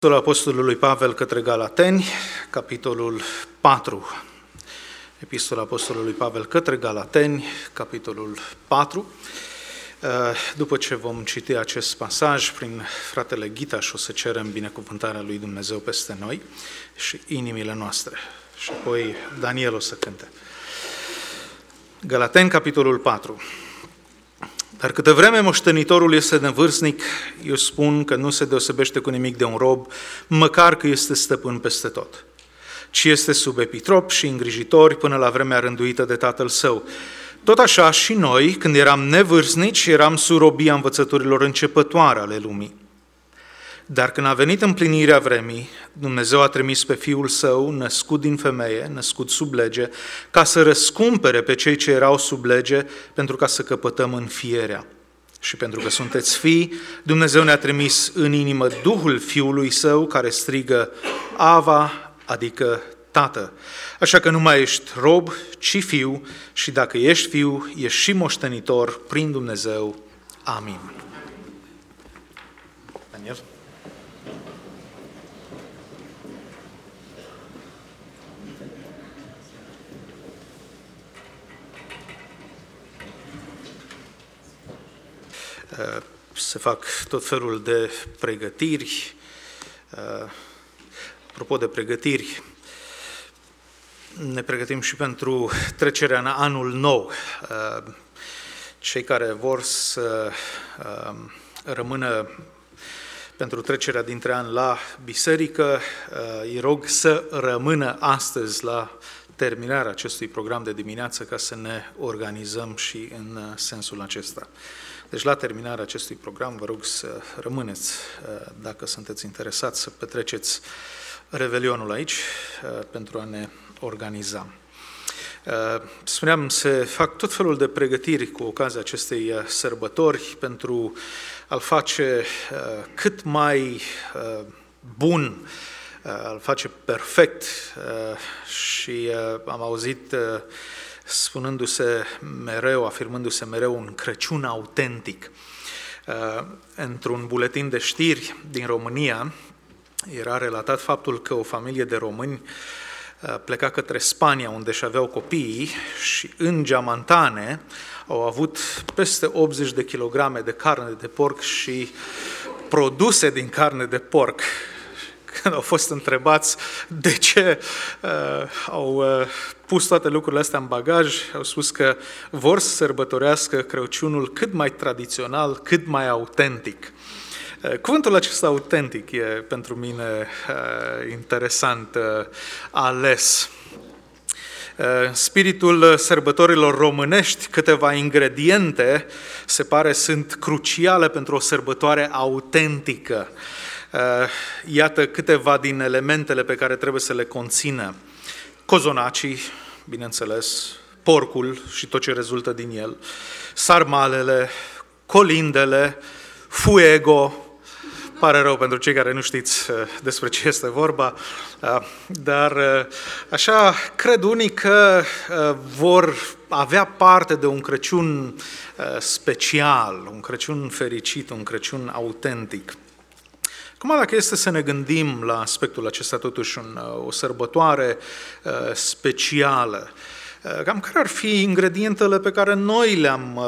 Epistola Apostolului Pavel către Galateni, capitolul 4. Epistola Apostolului Pavel către Galateni, capitolul 4. După ce vom citi acest pasaj prin fratele Ghitaș, o să cerem binecuvântarea lui Dumnezeu peste noi și inimile noastre. Și apoi Daniel o să cânte. Galateni, capitolul 4. Dar câtă vreme moștenitorul este nevârstnic, eu spun că nu se deosebește cu nimic de un rob, măcar că este stăpân peste tot, ci este sub epitrop și îngrijitori până la vremea rânduită de tatăl său. Tot așa și noi, când eram nevârstnici, eram sub robia învățăturilor începătoare ale lumii. Dar când a venit împlinirea vremii, Dumnezeu a trimis pe Fiul Său, născut din femeie, născut sub lege, ca să răscumpere pe cei ce erau sub lege, pentru ca să căpătăm înfierea. Și pentru că sunteți fii, Dumnezeu ne-a trimis în inimă Duhul Fiului Său, care strigă Ava, adică Tată. Așa că nu mai ești rob, ci fiu, și dacă ești fiu, ești și moștenitor prin Dumnezeu. Amin. Daniel? Se fac tot felul de pregătiri. Apropo de pregătiri, ne pregătim și pentru trecerea în anul nou. Cei care vor să rămână pentru trecerea dintre ani la biserică, îi rog să rămână astăzi la terminarea acestui program de dimineață ca să ne organizăm și în sensul acesta. Deci la terminarea acestui program vă rog să rămâneți, dacă sunteți interesați, să petreceți Revelionul aici pentru a ne organiza. Spuneam, se fac tot felul de pregătiri cu ocazia acestei sărbători pentru a-l face cât mai bun, a-l face perfect și am auzit spunându-se mereu, afirmându-se mereu un Crăciun autentic. Într-un buletin de știri din România era relatat faptul că o familie de români pleca către Spania, unde își aveau copiii, și în geamantane au avut peste 80 de kilograme de carne de porc și produse din carne de porc. Când au fost întrebați de ce au pus toate lucrurile astea în bagaj, au spus că vor să sărbătorească Crăciunul cât mai tradițional, cât mai autentic. Cuvântul acesta autentic e pentru mine interesant ales. Spiritul sărbătorilor românești, câteva ingrediente se pare sunt cruciale pentru o sărbătoare autentică. Iată câteva din elementele pe care trebuie să le conțină. Cozonacii, bineînțeles, porcul și tot ce rezultă din el, sarmalele, colindele, fuego. Pare rău pentru cei care nu știți despre ce este vorba, dar așa cred unii că vor avea parte de un Crăciun special, un Crăciun fericit, un Crăciun autentic. Acum, dacă este să ne gândim la aspectul acesta, totuși o sărbătoare specială, cam care ar fi ingredientele pe care noi le-am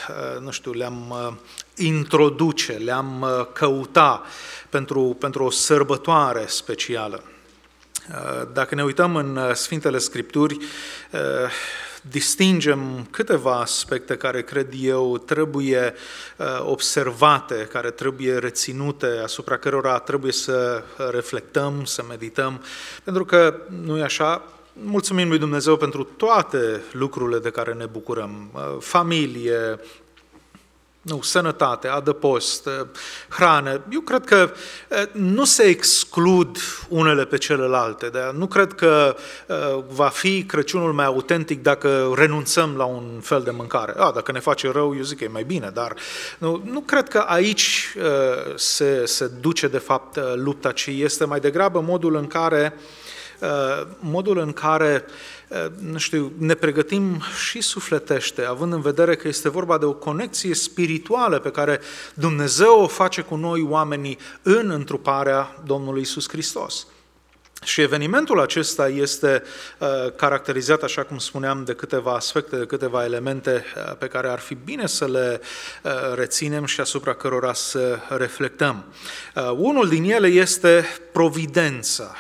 introduce, le-am căuta pentru o sărbătoare specială? Dacă ne uităm în Sfintele Scripturi, distingem câteva aspecte care, cred eu, trebuie observate, care trebuie reținute, asupra cărora trebuie să reflectăm, să medităm, pentru că, nu-i așa, mulțumim lui Dumnezeu pentru toate lucrurile de care ne bucurăm, familie, sănătate, adăpost, hrană. Eu cred că nu se exclud unele pe celelalte, dar nu cred că va fi Crăciunul mai autentic dacă renunțăm la un fel de mâncare. Dacă ne face rău, eu zic că e mai bine, dar nu cred că aici se duce de fapt lupta, ci este mai degrabă modul în care modul în care, ne pregătim și sufletește, având în vedere că este vorba de o conexie spirituală pe care Dumnezeu o face cu noi oamenii în întruparea Domnului Iisus Hristos. Și evenimentul acesta este caracterizat, așa cum spuneam, de câteva aspecte, de câteva elemente pe care ar fi bine să le reținem și asupra cărora să reflectăm. Unul din ele este providența.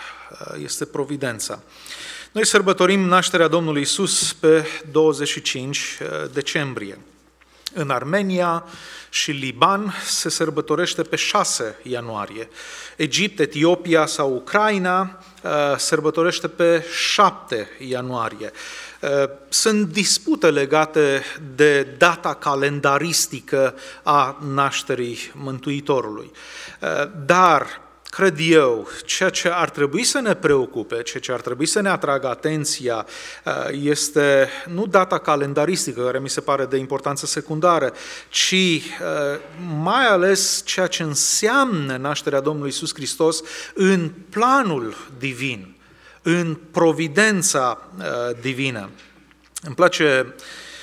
Noi sărbătorim nașterea Domnului Iisus pe 25 decembrie. În Armenia și Liban se sărbătorește pe 6 ianuarie. Egipt, Etiopia sau Ucraina sărbătorește pe 7 ianuarie. Sunt dispute legate de data calendaristică a nașterii Mântuitorului. Dar cred eu, ceea ce ar trebui să ne preocupe, ceea ce ar trebui să ne atragă atenția este nu data calendaristică, care mi se pare de importanță secundară, ci mai ales ceea ce înseamnă nașterea Domnului Iisus Hristos în planul divin, în providența divină. Îmi place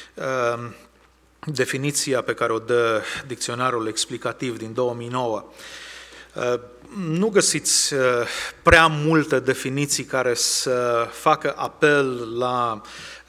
definiția pe care o dă dicționarul explicativ din 2009. Nu găsiți prea multe definiții care să facă apel la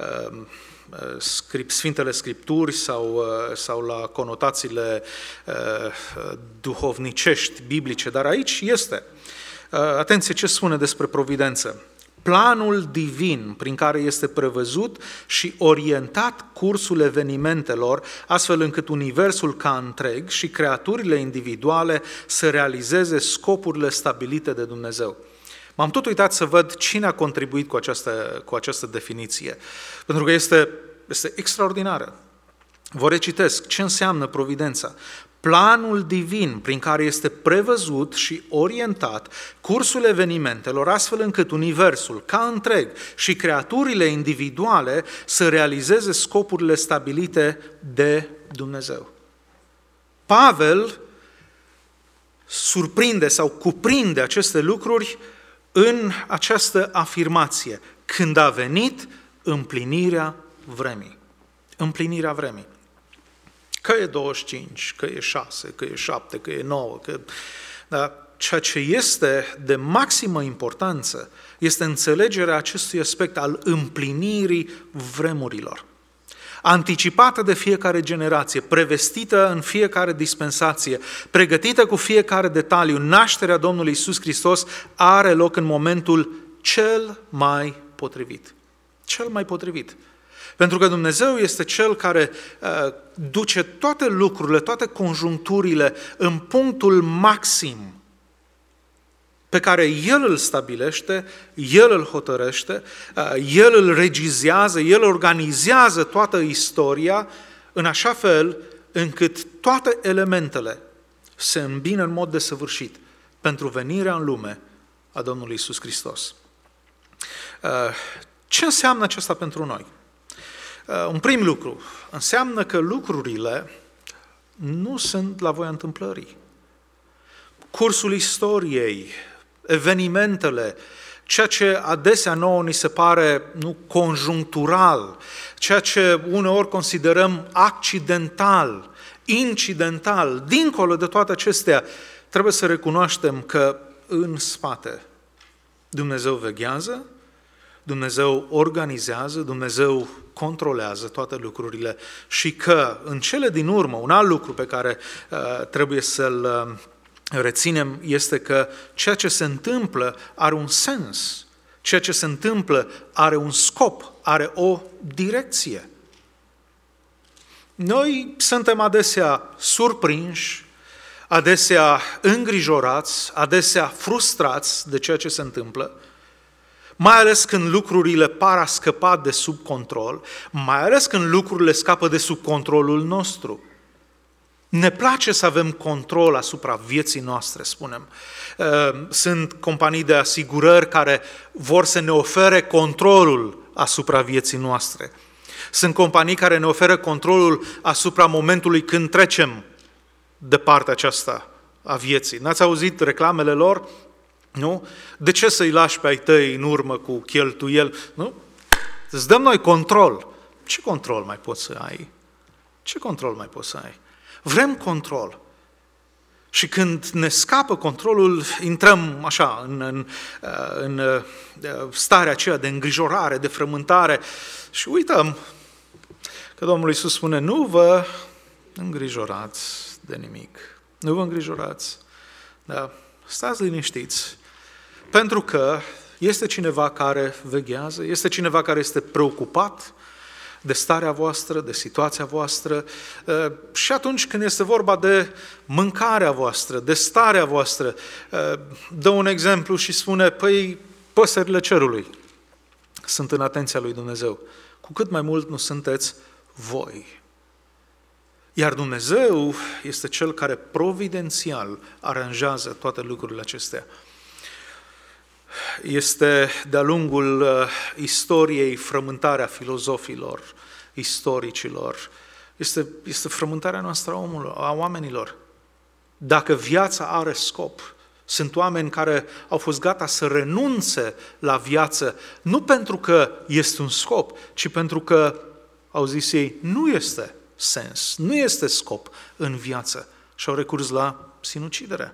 Sfintele Scripturi sau la conotațiile duhovnicești, biblice, dar aici este. Atenție ce spune despre providență. Planul divin prin care este prevăzut și orientat cursul evenimentelor, astfel încât universul ca întreg și creaturile individuale să realizeze scopurile stabilite de Dumnezeu. M-am tot uitat să văd cine a contribuit cu această definiție, pentru că este extraordinară. Vă recitesc ce înseamnă providența. Planul divin prin care este prevăzut și orientat cursul evenimentelor, astfel încât universul ca întreg și creaturile individuale să realizeze scopurile stabilite de Dumnezeu. Pavel surprinde sau cuprinde aceste lucruri în această afirmație: când a venit împlinirea vremii. Împlinirea vremii. Că e 25, că e 6, că e 7, că e 9, dar ceea ce este de maximă importanță este înțelegerea acestui aspect al împlinirii vremurilor. Anticipată de fiecare generație, prevestită în fiecare dispensație, pregătită cu fiecare detaliu, nașterea Domnului Iisus Hristos are loc în momentul cel mai potrivit. Cel mai potrivit. Pentru că Dumnezeu este Cel care duce toate lucrurile, toate conjuncturile în punctul maxim pe care El îl stabilește, El îl hotărăște, El îl regizează, El organizează toată istoria în așa fel încât toate elementele se îmbină în mod desăvârșit pentru venirea în lume a Domnului Iisus Hristos. Ce înseamnă aceasta pentru noi? Un prim lucru, înseamnă că lucrurile nu sunt la voia întâmplării. Cursul istoriei, evenimentele, ceea ce adesea nouă ni se pare conjunctural, ceea ce uneori considerăm accidental, incidental, dincolo de toate acestea, trebuie să recunoaștem că în spate Dumnezeu veghează, Dumnezeu organizează, Dumnezeu controlează toate lucrurile și că în cele din urmă, un alt lucru pe care trebuie să-l reținem este că ceea ce se întâmplă are un sens, ceea ce se întâmplă are un scop, are o direcție. Noi suntem adesea surprinși, adesea îngrijorați, adesea frustrați de ceea ce se întâmplă, mai ales când lucrurile par a scăpa de sub control, mai ales când lucrurile scapă de sub controlul nostru. Ne place să avem control asupra vieții noastre, spunem. Sunt companii de asigurări care vor să ne ofere controlul asupra vieții noastre. Sunt companii care ne oferă controlul asupra momentului când trecem de partea aceasta a vieții. N-ați auzit reclamele lor? Nu? De ce să-i lași pe ai tăi în urmă cu cheltuieli? Nu? Îți dăm noi control. Ce control mai poți să ai? Ce control mai poți să ai? Vrem control. Și când ne scapă controlul, intrăm așa în starea aceea de îngrijorare, de frământare și uităm că Domnul Iisus spune, nu vă îngrijorați de nimic. Nu vă îngrijorați. Da? Stați liniștiți. Pentru că este cineva care veghează, este cineva care este preocupat de starea voastră, de situația voastră și atunci când este vorba de mâncarea voastră, de starea voastră, dă un exemplu și spune, păi păsările cerului sunt în atenția lui Dumnezeu. Cu cât mai mult nu sunteți voi. Iar Dumnezeu este Cel care providențial aranjează toate lucrurile acestea. Este de-a lungul istoriei frământarea filozofilor, istoricilor. Este frământarea noastră a oamenilor. Dacă viața are scop, sunt oameni care au fost gata să renunțe la viață, nu pentru că este un scop, ci pentru că, au zis ei, nu este sens, nu este scop în viață și au recurs la sinucidere.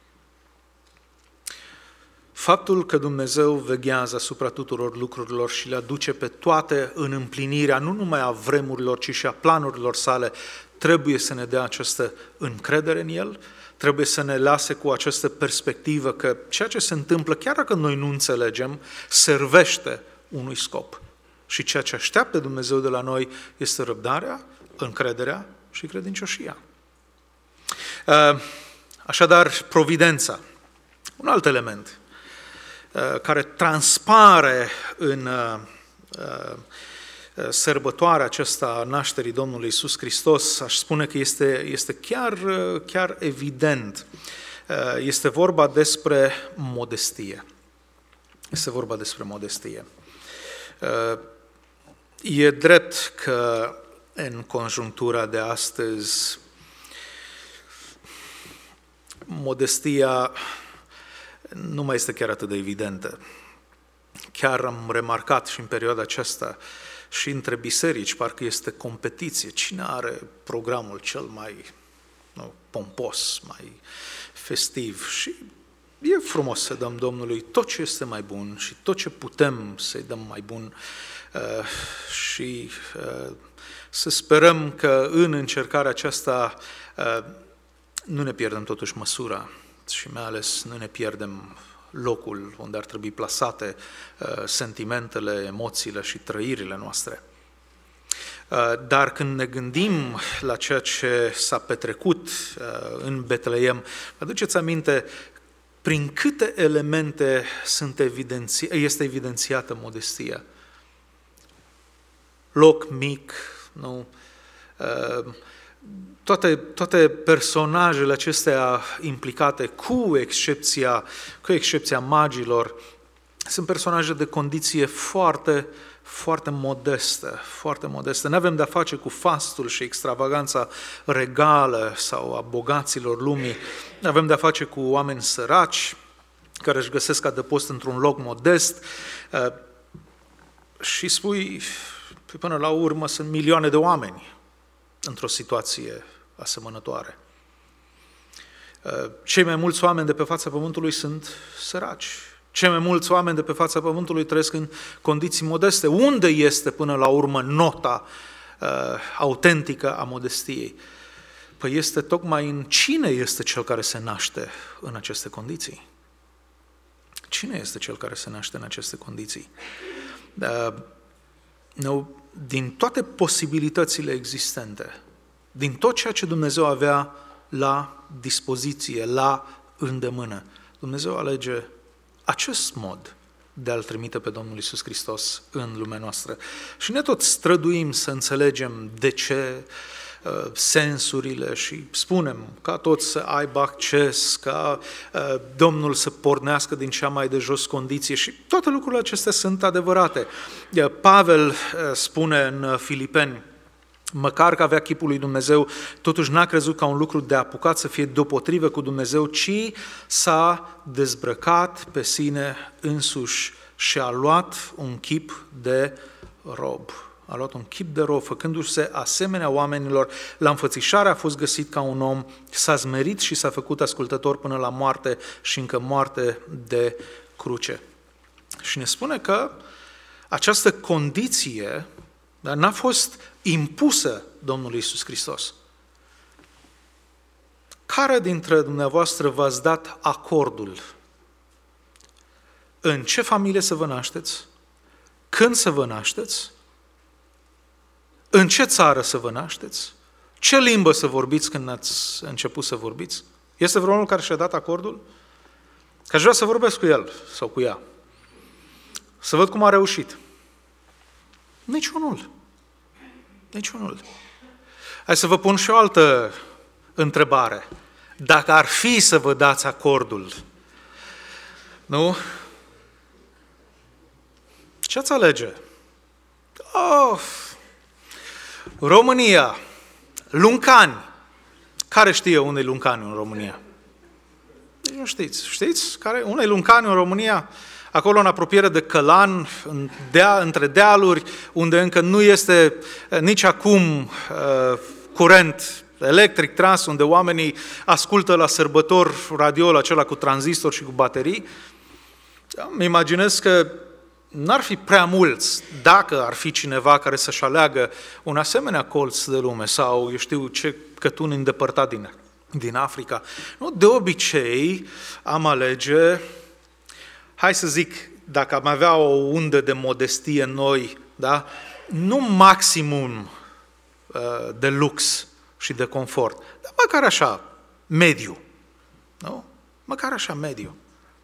Faptul că Dumnezeu veghează asupra tuturor lucrurilor și le aduce pe toate în împlinirea, nu numai a vremurilor, ci și a planurilor sale, trebuie să ne dea această încredere în El, trebuie să ne lase cu această perspectivă că ceea ce se întâmplă, chiar dacă noi nu înțelegem, servește unui scop. Și ceea ce așteaptă Dumnezeu de la noi este răbdarea, încrederea și credincioșia. Așadar, providența, un alt element care transpare în sărbătoarea aceasta a nașterii Domnului Iisus Hristos, aș spune că este chiar evident. Este vorba despre modestie. Este vorba despre modestie. E drept că în conjunctura de astăzi modestia nu mai este chiar atât de evidentă. Chiar am remarcat și în perioada aceasta și între biserici, parcă este competiție. Cine are programul cel mai pompos, mai festiv? Și e frumos să dăm Domnului tot ce este mai bun și tot ce putem să-i dăm mai bun și să sperăm că în încercarea aceasta nu ne pierdem totuși măsura și mai ales nu ne pierdem locul unde ar trebui plasate sentimentele, emoțiile și trăirile noastre. Dar când ne gândim la ceea ce s-a petrecut în Betleem, aduceți aminte prin câte elemente este evidențiată modestia. Loc mic, nu? Toate personajele acestea implicate, cu excepția magilor, sunt personaje de condiție foarte, foarte modestă, foarte modestă. Nu avem de-a face cu fastul și extravaganța regală sau a bogaților lumii. Avem de-a face cu oameni săraci care își găsesc adăpost într-un loc modest și spui, până la urmă sunt milioane de oameni într-o situație asemănătoare. Cei mai mulți oameni de pe fața pământului sunt săraci. Cei mai mulți oameni de pe fața pământului trăiesc în condiții modeste. Unde este până la urmă nota autentică a modestiei? Păi este tocmai în cine este cel care se naște în aceste condiții. Cine este cel care se naște în aceste condiții? Din toate posibilitățile existente, din tot ceea ce Dumnezeu avea la dispoziție, la îndemână, Dumnezeu alege acest mod de a-L trimite pe Domnul Iisus Hristos în lumea noastră. Și ne tot străduim să înțelegem de ce, sensurile și spunem ca toți să aibă acces, ca Domnul să pornească din cea mai de jos condiție și toate lucrurile acestea sunt adevărate. Pavel spune în Filipeni, măcar că avea chipul lui Dumnezeu, totuși n-a crezut ca un lucru de apucat să fie deopotrivă cu Dumnezeu, ci s-a dezbrăcat pe sine însuși și a luat un chip de rob. A luat un chip de rob, făcându-se asemenea oamenilor. La înfățișare a fost găsit ca un om, s-a smerit și s-a făcut ascultător până la moarte și încă moarte de cruce. Și ne spune că această condiție n-a fost impusă Domnului Iisus Hristos. Care dintre dumneavoastră v-ați dat acordul? În ce familie să vă nașteți? Când să vă nașteți? În ce țară să vă nașteți? Ce limbă să vorbiți când ați început să vorbiți? Este vreunul care și-a dat acordul? Că aș vrea să vorbesc cu el sau cu ea. Să văd cum a reușit. Niciunul. Niciunul. Hai să vă pun și o altă întrebare. Dacă ar fi să vă dați acordul, nu? Ce ați alege? România, Luncani. Care știe unde e Luncani în România? Nu știți. Știți? Unde e Luncani în România? Acolo în apropiere de Călan, între dealuri, unde încă nu este nici acum curent electric tras, unde oamenii ascultă la sărbători radioul acela cu tranzistor și cu baterii. Îmi imaginez că n-ar fi prea mulți dacă ar fi cineva care să-și aleagă un asemenea colț de lume sau, eu știu, ce cătun îndepărtat din Africa. Nu, de obicei am alege, hai să zic, dacă am avea o undă de modestie în noi, da? Nu maximum de lux și de confort, dar măcar așa, mediu. Nu? Măcar așa, mediu.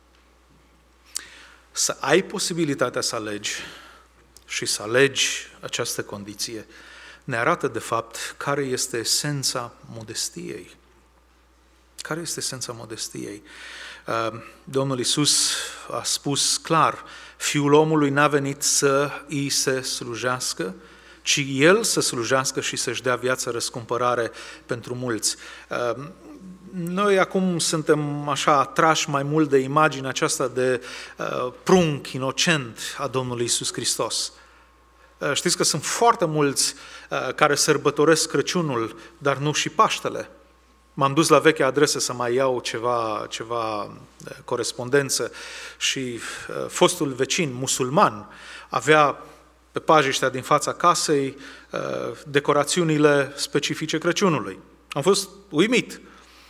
Să ai posibilitatea să alegi și să alegi această condiție ne arată de fapt care este esența modestiei. Care este esența modestiei? Domnul Iisus a spus clar, Fiul omului n-a venit să îi se slujească, ci El să slujească și să-și dea viața răscumpărare pentru mulți. Noi acum suntem așa atrași mai mult de imaginea aceasta de prunc inocent a Domnului Iisus Hristos. Știți că sunt foarte mulți care sărbătoresc Crăciunul, dar nu și Paștele. M-am dus la vechea adresă să mai iau ceva corespondență și fostul vecin musulman avea pe pajiștea din fața casei decorațiunile specifice Crăciunului. Am fost uimit.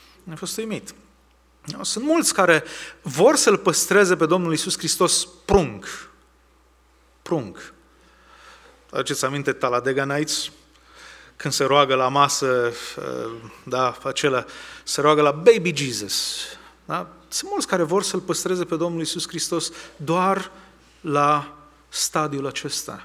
Sunt mulți care vor să-L păstreze pe Domnul Iisus Hristos prunc. Aduceți aminte Talladega Nights? Când se roagă la masă, da, acela, se roagă la Baby Jesus. Da? Sunt mulți care vor să-L păstreze pe Domnul Iisus Hristos doar la stadiul acesta.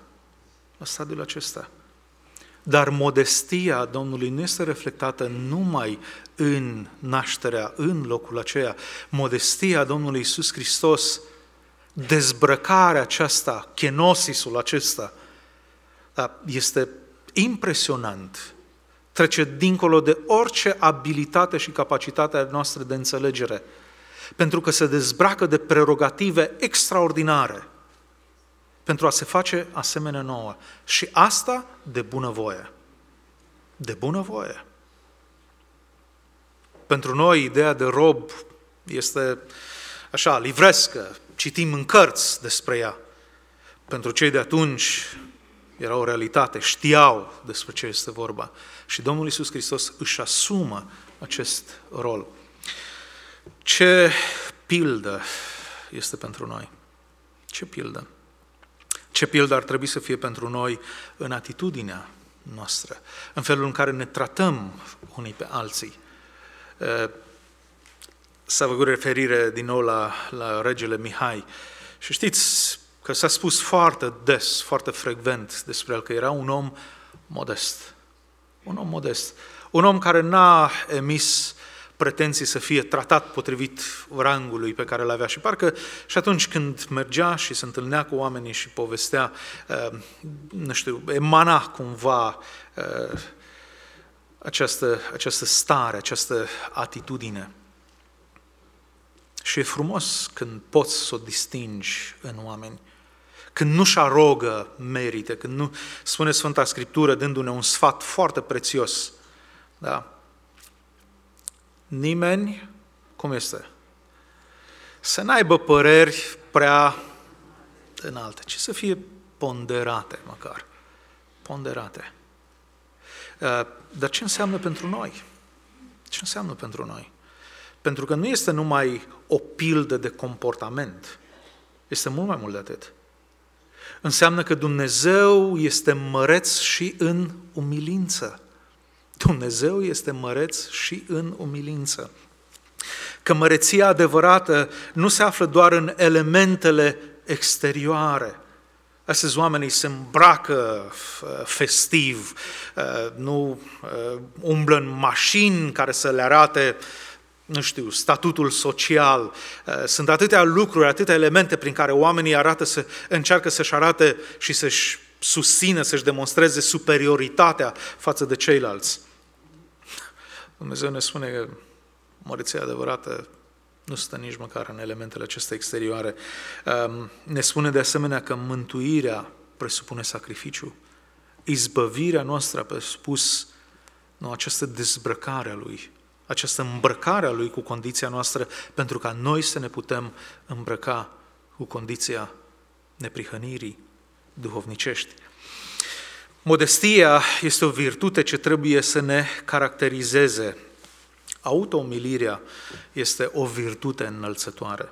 Dar modestia Domnului nu este reflectată numai în nașterea, în locul aceea. Modestia Domnului Iisus Hristos, dezbrăcarea aceasta, kenosisul acesta, este impresionant. Trece dincolo de orice abilitate și capacitate noastră de înțelegere, pentru că se dezbracă de prerogative extraordinare pentru a se face asemenea nouă. Și asta de bunăvoie. De bunăvoie. Pentru noi, ideea de rob este așa, livrescă, citim în cărți despre ea. Pentru cei de atunci era o realitate, știau despre ce este vorba. Și Domnul Iisus Hristos își asumă acest rol. Ce pildă este pentru noi? Ce pildă? Ce pildă ar trebui să fie pentru noi în atitudinea noastră, în felul în care ne tratăm unii pe alții. S-a făcut referire din nou la regele Mihai și știți că s-a spus foarte des, foarte frecvent despre el că era un om modest. Un om modest. Un om care n-a emis pretenții să fie tratat potrivit rangului pe care îl avea. Și parcă și atunci când mergea și se întâlnea cu oamenii și povestea, nu știu, emana cumva această stare, această atitudine. Și e frumos când poți să o distingi în oameni, când nu-și arogă merite, când nu, spune Sfânta Scriptură, dându-ne un sfat foarte prețios. Da? Nimeni, cum este? Să n-aibă păreri prea înalte, ci să fie ponderate măcar. Ponderate. Dar ce înseamnă pentru noi? Ce înseamnă pentru noi? Pentru că nu este numai o pildă de comportament, este mult mai mult de atât. Înseamnă că Dumnezeu este măreț și în umilință. Dumnezeu este măreț și în umilință. Că măreția adevărată nu se află doar în elementele exterioare. Astăzi oamenii se îmbracă festiv, nu umblă în mașini care să le arate, nu știu, statutul social. Sunt atâtea lucruri, atâtea elemente prin care oamenii încearcă să-și arate și să-și susțină, să-și demonstreze superioritatea față de ceilalți. Dumnezeu ne spune că măreția adevărată nu stă nici măcar în elementele acestea exterioare. Ne spune de asemenea că mântuirea presupune sacrificiu. Izbăvirea noastră a presupus această dezbrăcare a Lui, această îmbrăcare a Lui cu condiția noastră, pentru ca noi să ne putem îmbrăca cu condiția neprihănirii duhovnicești. Modestia este o virtute ce trebuie să ne caracterizeze. Autoumilirea este o virtute înălțătoare.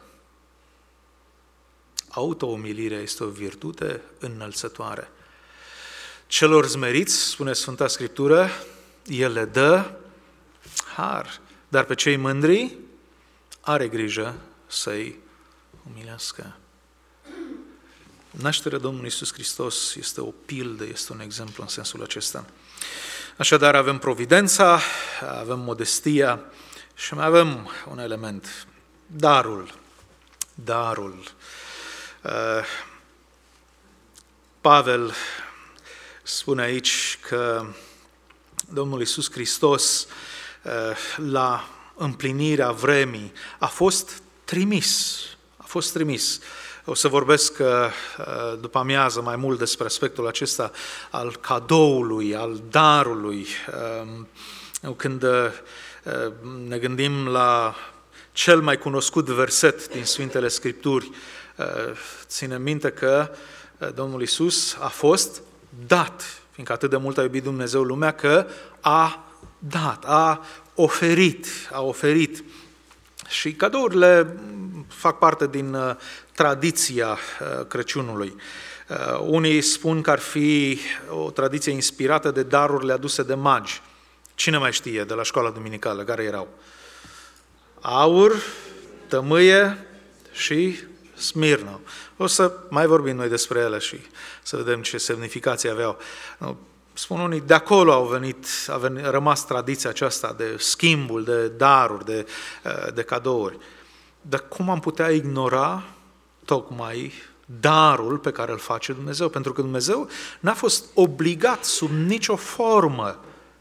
Autoumilirea este o virtute înălțătoare. Celor zmeriți, spune Sfânta Scriptură, El le dă har, dar pe cei mândri are grijă să-i umilească. Nașterea Domnului Iisus Hristos este o pildă, este un exemplu în sensul acesta. Așadar avem providența, avem modestia și mai avem un element, darul. Darul. Pavel spune aici că Domnul Iisus Hristos la împlinirea vremii a fost trimis. O să vorbesc după amiază mai mult despre aspectul acesta al cadoului, al darului. Când ne gândim la cel mai cunoscut verset din Sfintele Scripturi, ținem minte că Domnul Iisus a fost dat, fiindcă atât de mult a iubit Dumnezeu lumea, că a dat, a oferit. Și cadourile fac parte din tradiția Crăciunului. Unii spun că ar fi o tradiție inspirată de darurile aduse de magi. Cine mai știe de la școala duminicală care erau? Aur, tămâie și smirnă. O să mai vorbim noi despre ele și să vedem ce semnificație aveau. Spun unii, de acolo a rămas tradiția aceasta de schimbul, de daruri, de cadouri. Dar cum am putea ignora tocmai darul pe care îl face Dumnezeu? Pentru că Dumnezeu n-a fost obligat sub nicio formă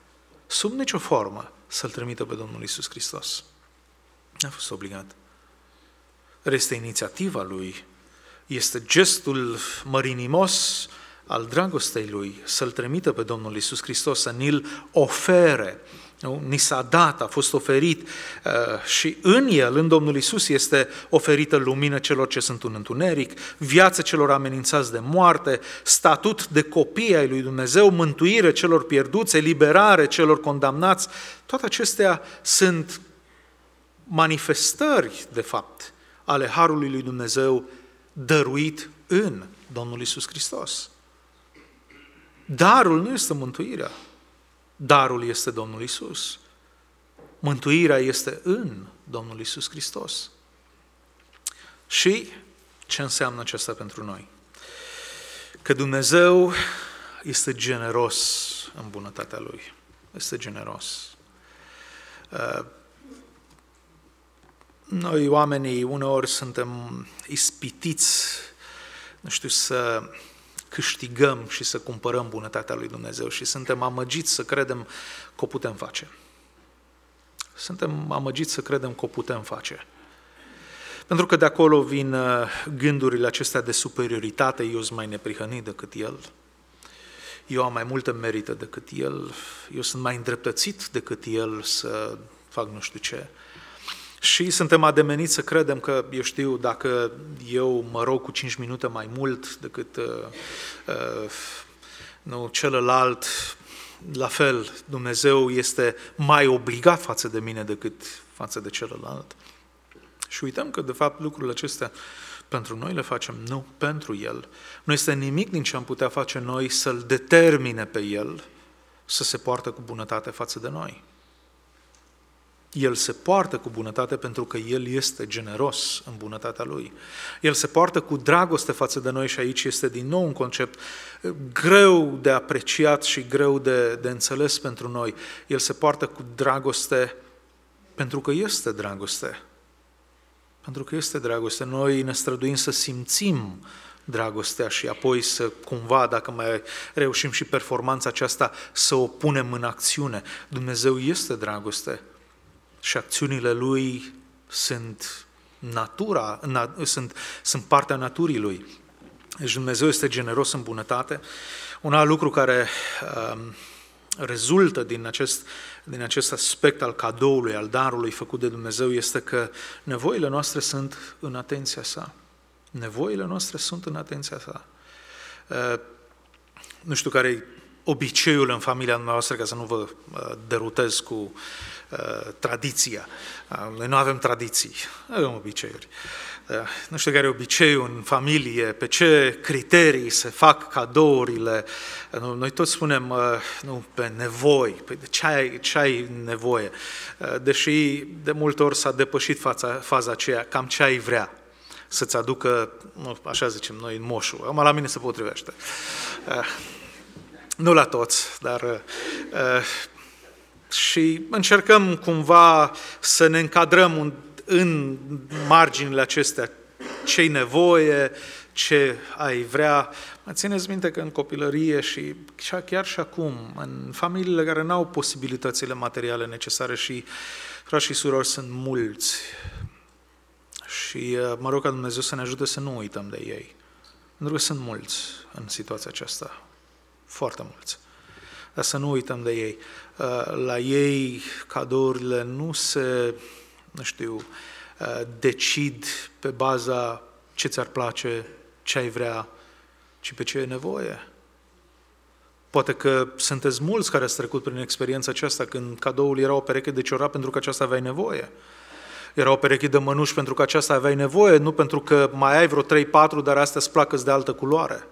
să-L trimită pe Domnul Iisus Hristos. N-a fost obligat. Este inițiativa Lui, este gestul mărinimos al dragostei Lui, să-L trimită pe Domnul Iisus Hristos, să ni-L ofere. Ni s-a dat, a fost oferit și în El, în Domnul Iisus, este oferită lumină celor ce sunt în întuneric, viață celor amenințați de moarte, statut de copii ai lui Dumnezeu, mântuire celor pierduți, eliberare celor condamnați. Toate acestea sunt manifestări, de fapt, ale harului lui Dumnezeu dăruit în Domnul Iisus Hristos. Darul nu este mântuirea. Darul este Domnul Iisus. Mântuirea este în Domnul Iisus Hristos. Și ce înseamnă acesta pentru noi? Că Dumnezeu este generos în bunătatea Lui. Este generos. Noi oamenii uneori suntem ispitiți, să câștigăm și să cumpărăm bunătatea lui Dumnezeu și suntem amăgiți să credem că o putem face. Suntem amăgiți să credem că o putem face. Pentru că de acolo vin gândurile acestea de superioritate, eu sunt mai neprihănit decât el, eu am mai multă merită decât el, eu sunt mai îndreptățit decât el să fac nu știu ce. Și suntem ademeniți să credem că, dacă eu mă rog cu 5 minute mai mult decât celălalt, la fel, Dumnezeu este mai obligat față de mine decât față de celălalt. Și uităm că, de fapt, lucrurile acestea pentru noi le facem, nu pentru El. Nu este nimic din ce am putea face noi să-L determine pe El să se poartă cu bunătate față de noi. El se poartă cu bunătate pentru că El este generos în bunătatea Lui. El se poartă cu dragoste față de noi și aici este din nou un concept greu de apreciat și greu de înțeles pentru noi. El se poartă cu dragoste pentru că este dragoste. Pentru că este dragoste. Noi ne străduim să simțim dragostea și apoi să cumva, dacă mai reușim și performanța aceasta, să o punem în acțiune. Dumnezeu este dragoste. Și acțiunile Lui sunt sunt partea naturii Lui. Deci Dumnezeu este generos în bunătate. Un alt lucru care rezultă din acest aspect al cadoului, al darului făcut de Dumnezeu, este că nevoile noastre sunt în atenția Sa. Nevoile noastre sunt în atenția Sa. Nu știu care e obiceiul în familia noastră, ca să nu vă derutez cu tradiția. Noi nu avem tradiții, avem obiceiuri. Nu știu care e obiceiul în familie, pe ce criterii se fac cadourile. Noi toți spunem, nu, pe nevoi, pe ce ai nevoie. Deși de multe ori s-a depășit faza aceea, cam ce ai vrea să-ți aducă, așa zicem noi, moșul. Acum la mine se potrivește. Nu la toți, dar... Și încercăm cumva să ne încadrăm în marginile acestea, ce-i nevoie, ce ai vrea. Mă țineți minte că în copilărie și chiar și acum, în familiile care n-au posibilitățile materiale necesare și frați și surori sunt mulți. Și mă rog ca Dumnezeu să ne ajute să nu uităm de ei. Pentru că sunt mulți în situația aceasta, foarte mulți. Dar să nu uităm de ei. La ei cadourile nu se, decid pe baza ce ți-ar place, ce ai vrea, ci pe ce e nevoie. Poate că sunteți mulți care ați trecut prin experiența aceasta când cadoul era o pereche de ciorap pentru că aceasta aveai nevoie. Era o pereche de mănuși pentru că aceasta aveai nevoie, nu pentru că mai ai vreo 3-4, dar astea îți placă-ți de altă culoare.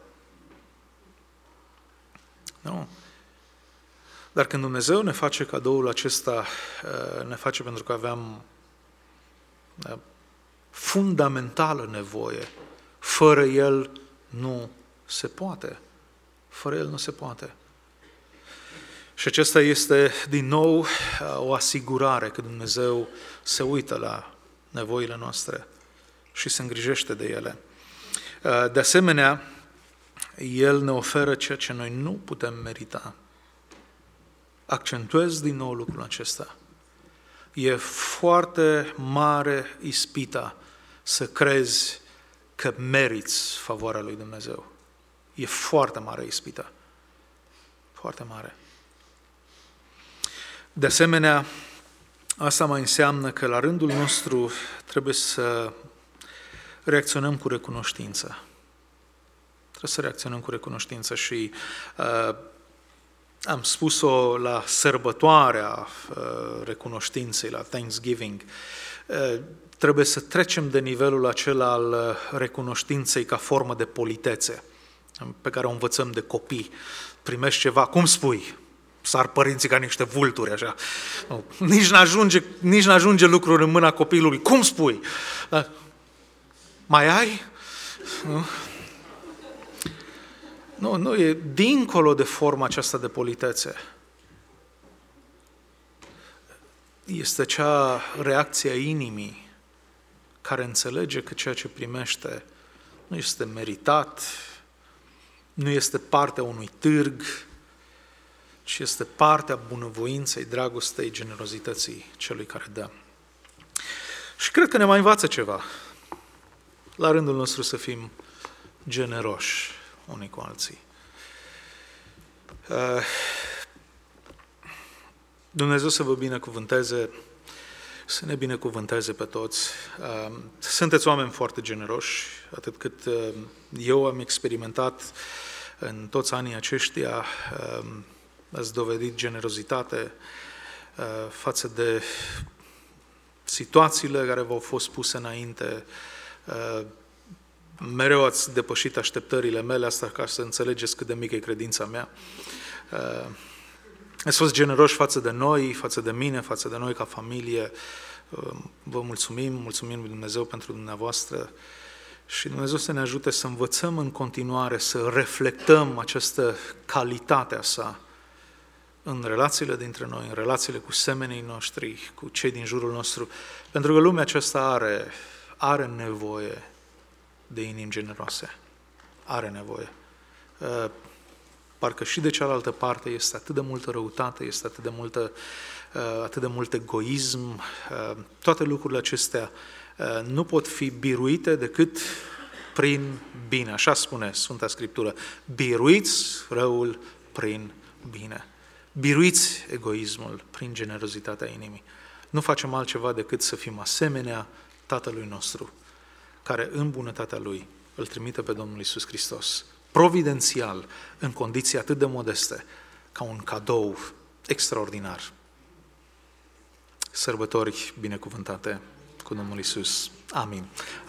Nu. Dar când Dumnezeu ne face cadoul acesta, ne face pentru că aveam fundamentală nevoie. Fără El nu se poate. Fără El nu se poate. Și acesta este, din nou, o asigurare că Dumnezeu se uită la nevoile noastre și se îngrijește de ele. De asemenea, El ne oferă ceea ce noi nu putem merita. Accentuez din nou lucrul acesta. E foarte mare ispita să crezi că meriți favoarea lui Dumnezeu. E foarte mare ispita. Foarte mare. De asemenea, asta mai înseamnă că la rândul nostru trebuie să reacționăm cu recunoștință. Trebuie să reacționăm cu recunoștință și am spus-o la sărbătoarea recunoștinței, la Thanksgiving. Trebuie să trecem de nivelul acela al recunoștinței ca formă de politețe, pe care o învățăm de copii. Primești ceva, cum spui? Sar părinții ca niște vulturi, așa. Nici n-ajunge lucruri în mâna copilului. Cum spui? Mai ai? Nu, e dincolo de forma aceasta de politețe. Este acea reacție a inimii care înțelege că ceea ce primește nu este meritat, nu este partea unui târg, ci este partea bunăvoinței, dragostei, generozității celui care dă. Și cred că ne mai învață ceva. La rândul nostru să fim generoși unii cu alții. Dumnezeu să vă binecuvânteze, să ne binecuvânteze pe toți. Sunteți oameni foarte generoși, atât cât eu am experimentat în toți anii aceștia. Ați dovedit generozitate față de situațiile care v-au fost puse înainte. Mereu ați depășit așteptările mele, asta ca să înțelegeți cât de mică e credința mea. Ați fost generoși față de noi, față de mine, față de noi ca familie. Vă mulțumim lui Dumnezeu pentru dumneavoastră și Dumnezeu să ne ajute să învățăm în continuare, să reflectăm această calitate a sa în relațiile dintre noi, în relațiile cu semenii noștri, cu cei din jurul nostru, pentru că lumea aceasta are nevoie de inimi generoase. Are nevoie. Parcă și de cealaltă parte este atât de multă răutate, este atât de mult egoism. Toate lucrurile acestea nu pot fi biruite decât prin bine. Așa spune Sfânta Scriptură. Biruiți răul prin bine. Biruiți egoismul prin generozitatea inimii. Nu facem altceva decât să fim asemenea Tatălui nostru, care în bunătatea Lui îl trimite pe Domnul Iisus Hristos, providențial, în condiții atât de modeste, ca un cadou extraordinar. Sărbători binecuvântate cu Domnul Iisus. Amin.